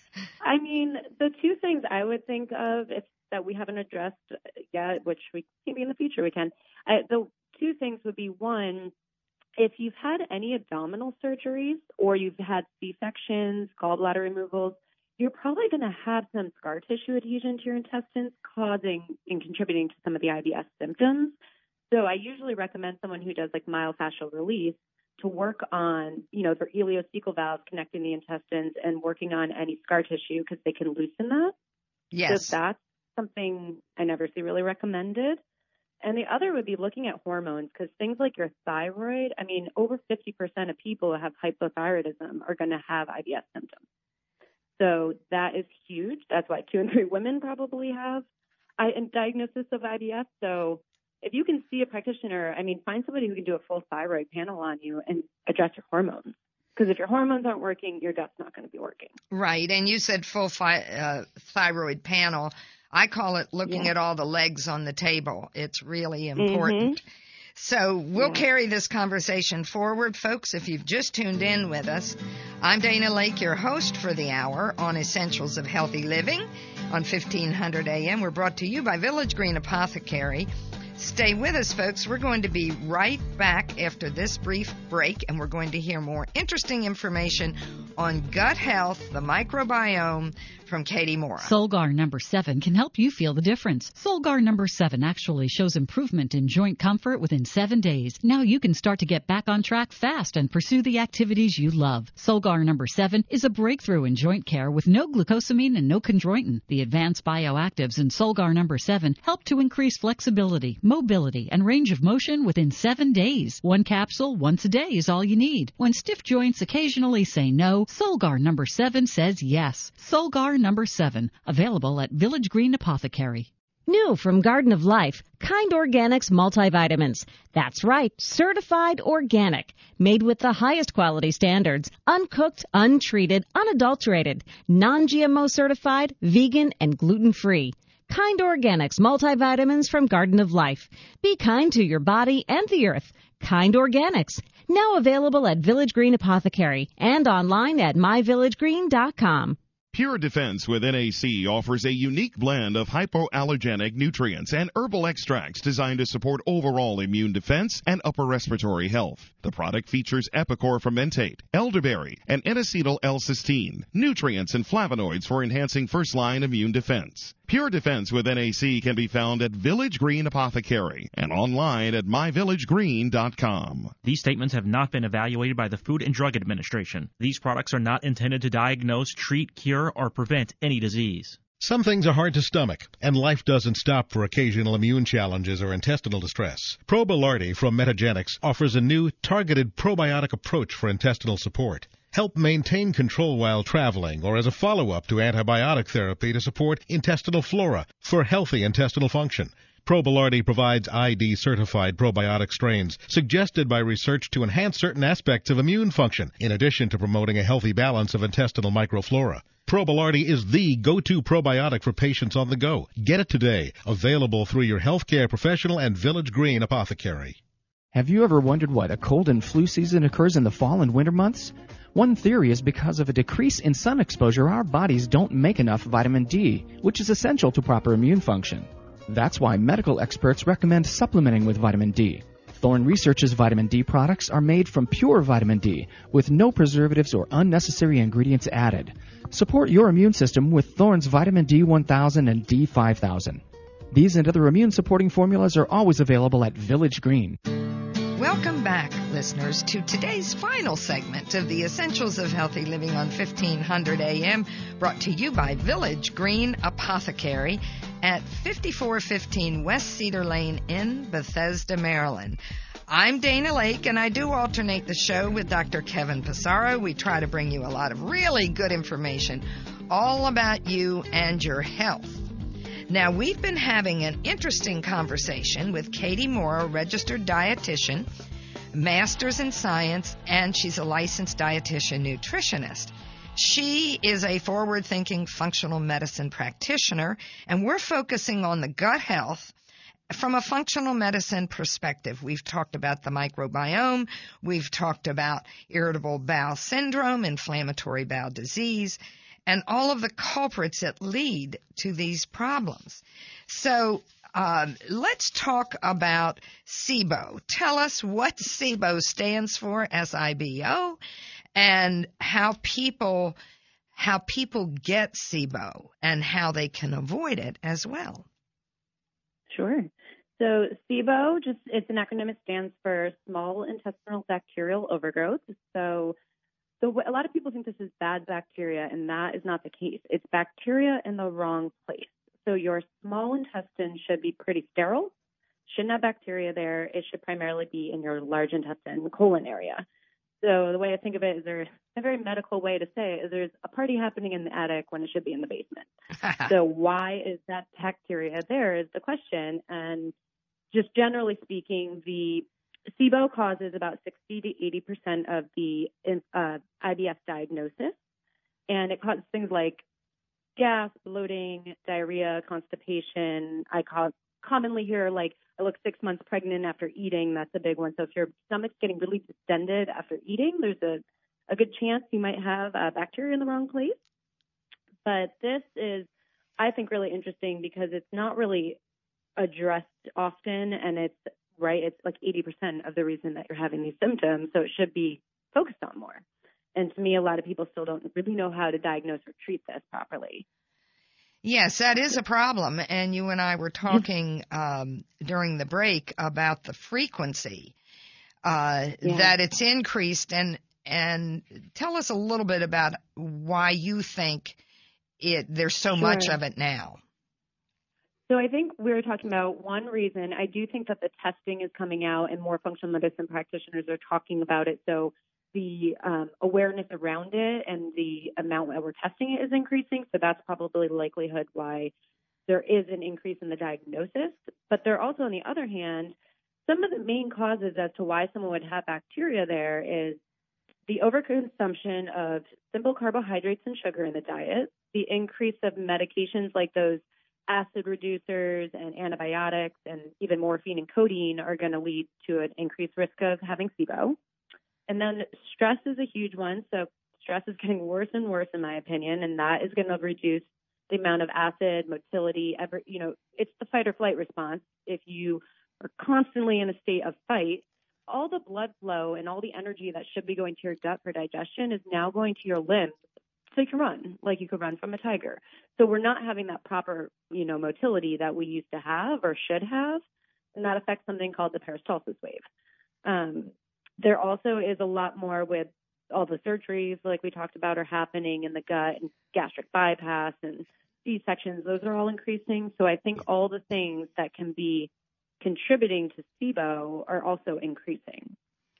Speaker 8: The 2 things I would think of that we haven't addressed yet, which we maybe in the future we can. The 2 things would be, one, if you've had any abdominal surgeries or you've had C-sections, gallbladder removals, you're probably going to have some scar tissue adhesion to your intestines causing and contributing to some of the IBS symptoms. So I usually recommend someone who does like myofascial release to work on, their ileocecal valves connecting the intestines and working on any scar tissue because they can loosen that.
Speaker 2: Yes.
Speaker 8: So that's something I never see really recommended. And the other would be looking at hormones because things like your thyroid, over 50% of people who have hypothyroidism are going to have IBS symptoms. So that is huge. That's why 2 in 3 women probably have a diagnosis of IBS. So if you can see a practitioner, find somebody who can do a full thyroid panel on you and address your hormones. Because if your hormones aren't working, your gut's not going to be working.
Speaker 2: Right. And you said full thyroid panel. I call it looking at all the legs on the table. It's really important. So we'll carry this conversation forward, folks. If you've just tuned in with us, I'm Dana Lake, your host for the hour on Essentials of Healthy Living on 1500 AM. We're brought to you by Village Green Apothecary. Stay with us, folks. We're going to be right back after this brief break, and we're going to hear more interesting information on gut health, the microbiome, from Katie Mora.
Speaker 3: Solgar number 7 can help you feel the difference. Solgar number 7 actually shows improvement in joint comfort within 7 days. Now you can start to get back on track fast and pursue the activities you love. Solgar number 7 is a breakthrough in joint care with no glucosamine and no chondroitin. The advanced bioactives in Solgar number 7 help to increase flexibility, mobility, and range of motion within 7 days. 1 capsule once a day is all you need. When stiff joints occasionally say no, Solgar number 7 says yes. Solgar number 7, available at Village Green Apothecary.
Speaker 4: New from Garden of Life, Kind Organics multivitamins. That's right, certified organic, made with the highest quality standards, uncooked, untreated, unadulterated, non-GMO certified, vegan, and gluten-free. Kind Organics multivitamins from Garden of Life. Be kind to your body and the earth. Kind Organics. Now available at Village Green Apothecary and online at myvillagegreen.com.
Speaker 5: Pure Defense with NAC offers a unique blend of hypoallergenic nutrients and herbal extracts designed to support overall immune defense and upper respiratory health. The product features Epicor fermentate, elderberry, and N-acetyl L-cysteine, nutrients and flavonoids for enhancing first-line immune defense. Pure Defense with NAC can be found at Village Green Apothecary and online at myvillagegreen.com.
Speaker 6: These statements have not been evaluated by the Food and Drug Administration. These products are not intended to diagnose, treat, cure, or prevent any disease.
Speaker 1: Some things are hard to stomach, and life doesn't stop for occasional immune challenges or intestinal distress. Probilardi from Metagenics offers a new targeted probiotic approach for intestinal support.
Speaker 12: help maintain control while traveling, or as a follow-up to antibiotic therapy to support intestinal flora for healthy intestinal function. ProBilardi provides ID-certified probiotic strains suggested by research to enhance certain aspects of immune function, in addition to promoting a healthy balance of intestinal microflora. ProBilardi is the go-to probiotic for patients on the go. Get it today. Available through your healthcare professional and Village Green apothecary.
Speaker 13: Have you ever wondered why the cold and flu season occurs in the fall and winter months? One theory is because of a decrease in sun exposure, our bodies don't make enough vitamin D, which is essential to proper immune function. That's why medical experts recommend supplementing with vitamin D. Thorne Research's vitamin D products are made from pure vitamin D, with no preservatives or unnecessary ingredients added. Support your immune system with Thorne's vitamin D1000 and D5000. These and other immune-supporting formulas are always available at Village Green.
Speaker 2: Welcome back, listeners, to today's final segment of the Essentials of Healthy Living on 1500 AM, brought to you by Village Green Apothecary at 5415 West Cedar Lane in Bethesda, Maryland. I'm Dana Lake, and I do alternate the show with Dr. Kevin Passaro. We try to bring you a lot of really good information all about you and your health. Now, we've been having an interesting conversation with Katie Moore, a registered dietitian, master's in science, and she's a licensed dietitian nutritionist. She is a forward-thinking functional medicine practitioner, and we're focusing on the gut health from a functional medicine perspective. We've talked about the microbiome, we've talked about irritable bowel syndrome, inflammatory bowel disease, and all of the culprits that lead to these problems. So let's talk about SIBO. Tell us what SIBO stands for, SIBO, and how people get SIBO and how they can avoid it as well.
Speaker 8: Sure. So SIBO, it's an acronym. It stands for small intestinal bacterial overgrowth. So a lot of people think this is bad bacteria, and that is not the case. It's bacteria in the wrong place. So your small intestine should be pretty sterile, shouldn't have bacteria there. It should primarily be in your large intestine, the colon area. So the way I think of it is there's a very medical way to say it is there's a party happening in the attic when it should be in the basement. So why is that bacteria there is the question. And just generally speaking, the SIBO causes about 60 to 80% of the IBS diagnosis, and it causes things like gas, bloating, diarrhea, constipation. I commonly hear, like, I look 6 months pregnant after eating. That's a big one. So if your stomach's getting really distended after eating, there's a good chance you might have bacteria in the wrong place. But this is, I think, really interesting because it's not really addressed often, and it's like 80% of the reason that you're having these symptoms, so it should be focused on more. And to me, a lot of people still don't really know how to diagnose or treat this properly.
Speaker 2: Yes, that is a problem, and you and I were talking during the break about the frequency, that it's increased, and tell us a little bit about why you think there's so much of it now.
Speaker 8: So I think we were talking about one reason. I do think that the testing is coming out and more functional medicine practitioners are talking about it. So the awareness around it and the amount that we're testing it is increasing. So that's probably the likelihood why there is an increase in the diagnosis. But there are also, on the other hand, some of the main causes as to why someone would have bacteria there is the overconsumption of simple carbohydrates and sugar in the diet, the increase of medications like those acid reducers and antibiotics and even morphine and codeine are going to lead to an increased risk of having SIBO. And then stress is a huge one. So stress is getting worse and worse, in my opinion, and that is going to reduce the amount of acid, motility. It's the fight or flight response. If you are constantly in a state of fight, all the blood flow and all the energy that should be going to your gut for digestion is now going to your limbs so you can run, like you could run from a tiger. So we're not having that proper, motility that we used to have or should have, and that affects something called the peristalsis wave. There also is a lot more with all the surgeries, like we talked about, are happening in the gut, and gastric bypass and C-sections. Those are all increasing. So I think all the things that can be contributing to SIBO are also increasing.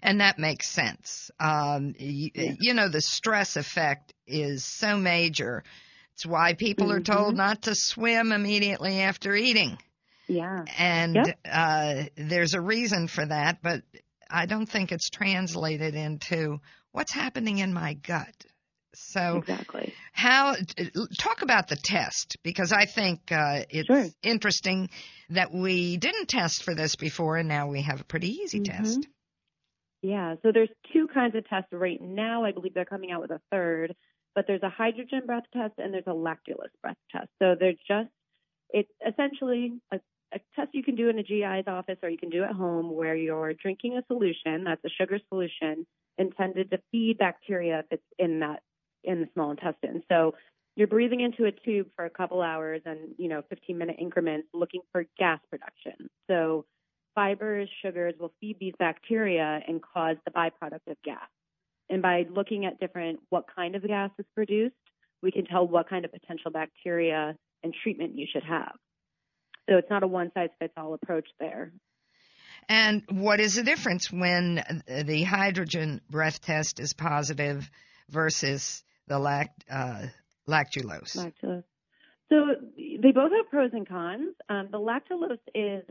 Speaker 2: And that makes sense. You know, the stress effect is so major. It's why people are told not to swim immediately after eating.
Speaker 8: Yeah.
Speaker 2: And there's a reason for that, but I don't think it's translated into what's happening in my gut. So
Speaker 8: exactly.
Speaker 2: Talk about the test, because I think it's interesting that we didn't test for this before, and now we have a pretty easy test.
Speaker 8: Yeah, so there's two kinds of tests right now. I believe they're coming out with a third, but there's a hydrogen breath test and there's a lactulose breath test. So it's essentially a test you can do in a GI's office or you can do at home, where you're drinking a solution, that's a sugar solution, intended to feed bacteria if it's in the small intestine. So you're breathing into a tube for a couple hours and, 15-minute increments looking for gas production. So fibers, sugars will feed these bacteria and cause the byproduct of gas. And by looking at what kind of gas is produced, we can tell what kind of potential bacteria and treatment you should have. So it's not a one-size-fits-all approach there.
Speaker 2: And what is the difference when the hydrogen breath test is positive versus the lactulose?
Speaker 8: Lactulose. So they both have pros and cons. The lactulose is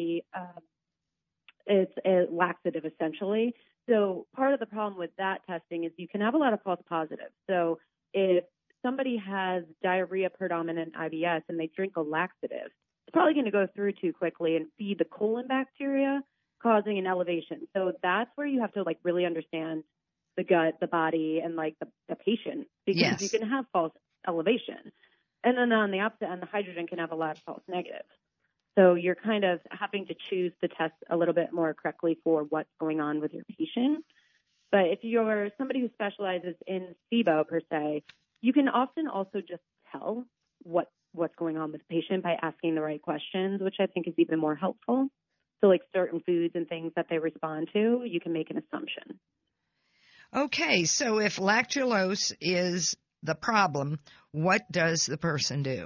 Speaker 8: it's a laxative essentially. So part of the problem with that testing is you can have a lot of false positives. So if somebody has diarrhea predominant IBS and they drink a laxative, it's probably going to go through too quickly and feed the colon bacteria, causing an elevation. So that's where you have to really understand the gut, the body, and the patient, because you can have false elevation. And then on the opposite end, the hydrogen can have a lot of false negatives. So you're kind of having to choose the test a little bit more correctly for what's going on with your patient. But if you're somebody who specializes in SIBO per se, you can often also just tell what's going on with the patient by asking the right questions, which I think is even more helpful. So certain foods and things that they respond to, you can make an assumption.
Speaker 2: Okay, so if lactulose is the problem, what does the person do?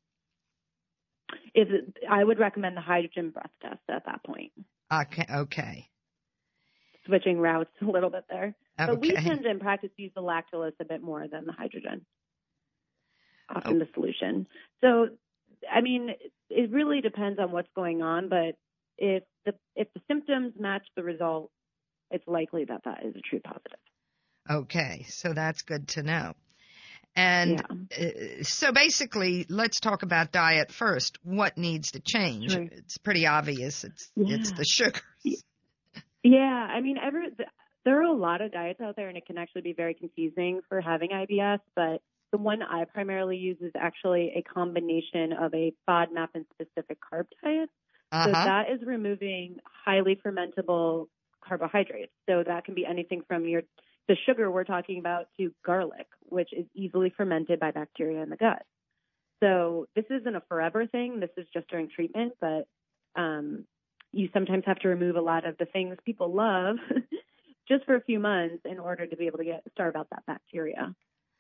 Speaker 8: I would recommend the hydrogen breath test at that point.
Speaker 2: Okay.
Speaker 8: Switching routes a little bit there.
Speaker 2: Okay.
Speaker 8: But we tend to, in practice, use the lactulose a bit more than the hydrogen, often the solution. So, I mean, it really depends on what's going on, but if the symptoms match the result, it's likely that is a true positive.
Speaker 2: Okay, so that's good to know. And so basically, let's talk about diet first. What needs to change?
Speaker 8: Sure.
Speaker 2: It's pretty obvious. It's the sugars.
Speaker 8: Yeah, I mean, there are a lot of diets out there, and it can actually be very confusing for having IBS, but the one I primarily use is actually a combination of a FODMAP and specific carb diet. So that is removing highly fermentable carbohydrates. So that can be anything from the sugar we're talking about to garlic, which is easily fermented by bacteria in the gut. So this isn't a forever thing. This is just during treatment, but you sometimes have to remove a lot of the things people love just for a few months in order to be able to starve out that bacteria.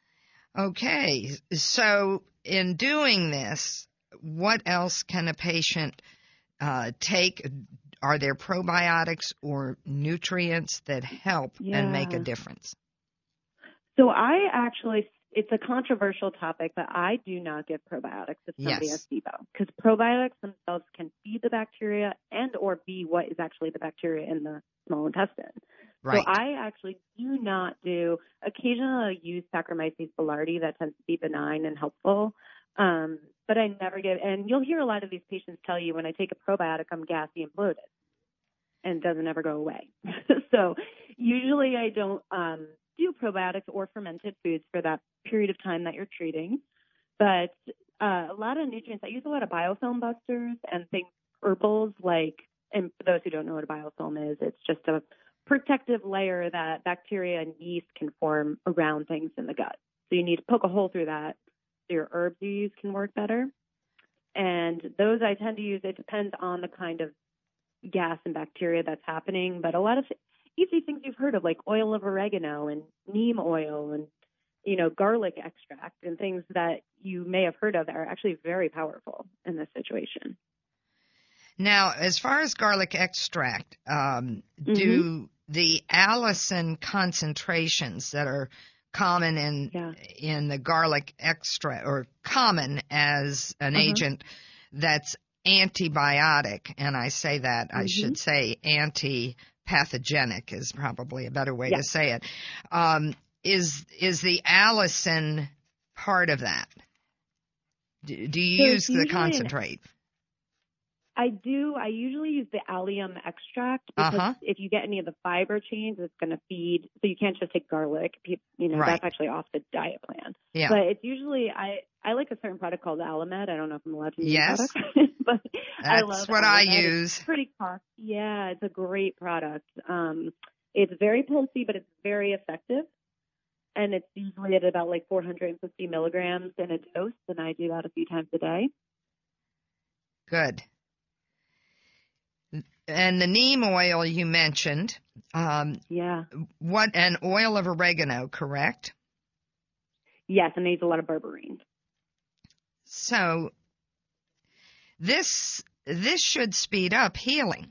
Speaker 2: Okay. So in doing this, what else can a patient take? Are there probiotics or nutrients that help and make a difference?
Speaker 8: So it's a controversial topic, but I do not give probiotics if somebody has SIBO, because probiotics themselves can feed the bacteria and or be what is actually the bacteria in the small intestine.
Speaker 2: Right.
Speaker 8: So I actually do not do, occasionally I use Saccharomyces boulardii, that tends to be benign and helpful. But I never give, and you'll hear a lot of these patients tell you, when I take a probiotic, I'm gassy and bloated, and it doesn't ever go away. So usually I don't do probiotics or fermented foods for that period of time that you're treating. But a lot of nutrients, I use a lot of biofilm busters and things, herbals, and for those who don't know what a biofilm is, it's just a protective layer that bacteria and yeast can form around things in the gut. So you need to poke a hole through that so your herbs you use can work better. And those I tend to use, it depends on the kind of gas and bacteria that's happening, but a lot of easy things you've heard of, like oil of oregano and neem oil and, garlic extract and things that you may have heard of that are actually very powerful in this situation.
Speaker 2: Now, as far as garlic extract, do the allicin concentrations that are common in the garlic extract, or common as an agent that's antibiotic, and I say that, I should say anti-pathogenic is probably a better way to say it. Is the allicin part of that? Do you use the concentrate?
Speaker 8: I do. I usually use the allium extract because if you get any of the fiber chains, it's going to feed. So you can't just take garlic. That's actually off the diet plan. Yeah. But it's usually, I like a certain product called Alamed. I don't know if I'm allowed to use products, but I love
Speaker 2: what
Speaker 8: Alamed.
Speaker 2: I use.
Speaker 8: It's pretty cost. Yeah, it's a great product. It's very pulsy, but it's very effective. And it's usually at about like 450 milligrams in a dose, and I do that a few times a day.
Speaker 2: Good. And the neem oil you mentioned. What, an oil of oregano, correct?
Speaker 8: Yes, and I use a lot of berberine.
Speaker 2: So this should speed up healing.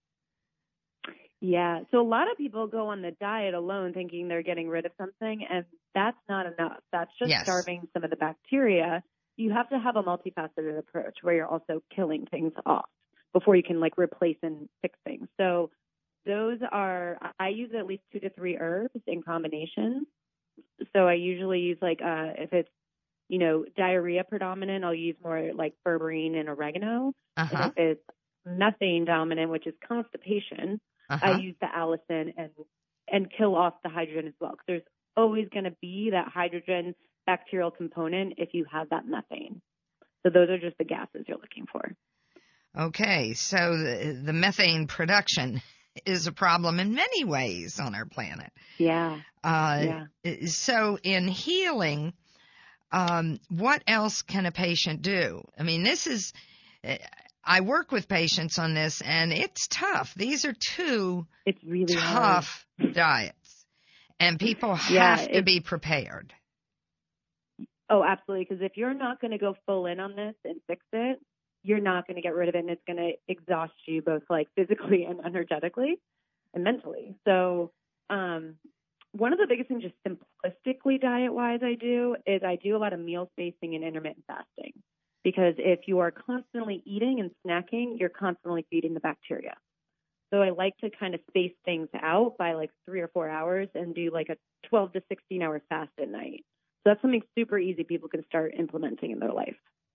Speaker 8: Yeah, so a lot of people go on the diet alone thinking they're getting rid of something, and that's not enough. That's just starving some of the bacteria. You have to have a multifaceted approach where you're also killing things off before you can replace and fix things. So I use at least 2 to 3 herbs in combination. So I usually use if it's, diarrhea predominant, I'll use more like berberine and oregano. And if it's methane dominant, which is constipation, I use the allicin and kill off the hydrogen as well. Because there's always going to be that hydrogen bacterial component if you have that methane. So those are just the gases you're looking for. Okay, so the methane production is a problem in many ways on our planet. Yeah. So in healing, what else can a patient do? I mean, I work with patients on this, and it's tough. These are two really tough diets, and people have to be prepared. Oh, absolutely, because if you're not going to go full in on this and fix it, you're not going to get rid of it, and it's going to exhaust you both physically and energetically and mentally. So one of the biggest things just simplistically diet-wise I do a lot of meal spacing and intermittent fasting. Because if you are constantly eating and snacking, you're constantly feeding the bacteria. So I like to kind of space things out by 3 or 4 hours and do a 12 to 16 hour fast at night. So that's something super easy people can start implementing in their life.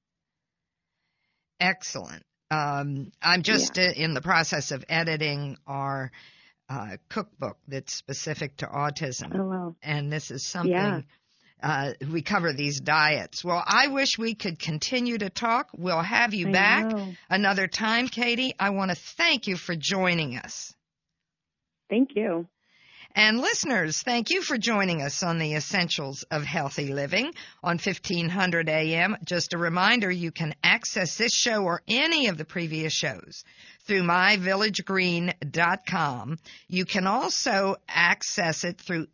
Speaker 8: Excellent. I'm just in the process of editing our cookbook that's specific to autism. Oh, wow. And this is something we cover these diets. Well, I wish we could continue to talk. We'll have you back another time, Katie. I want to thank you for joining us. Thank you. And listeners, thank you for joining us on the Essentials of Healthy Living on 1500 AM. Just a reminder, you can access this show or any of the previous shows through myvillagegreen.com. You can also access it through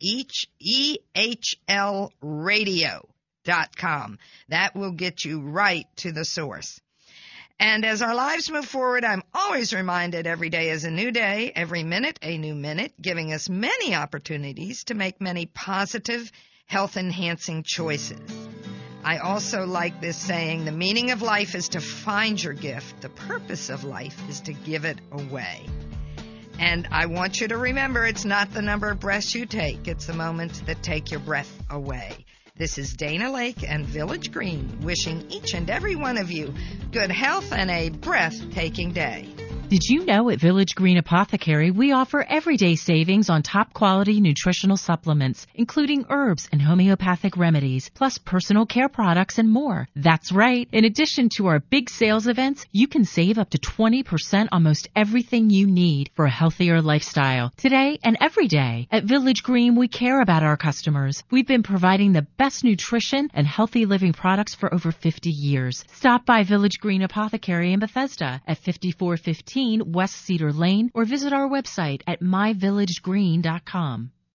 Speaker 8: EHLradio.com. That will get you right to the source. And as our lives move forward, I'm always reminded every day is a new day, every minute a new minute, giving us many opportunities to make many positive, health-enhancing choices. I also like this saying, the meaning of life is to find your gift. The purpose of life is to give it away. And I want you to remember, it's not the number of breaths you take, it's the moments that take your breath away. This is Dana Lake and Village Green wishing each and every one of you good health and a breathtaking day.
Speaker 3: Did you know at Village Green Apothecary we offer everyday savings on top quality nutritional supplements, including herbs and homeopathic remedies, plus personal care products and more? That's right. In addition to our big sales events, you can save up to 20% on most everything you need for a healthier lifestyle. Today and every day at Village Green, we care about our customers. We've been providing the best nutrition and healthy living products for over 50 years. Stop by Village Green Apothecary in Bethesda at 5415 West Cedar Lane or visit our website at myvillagegreen.com.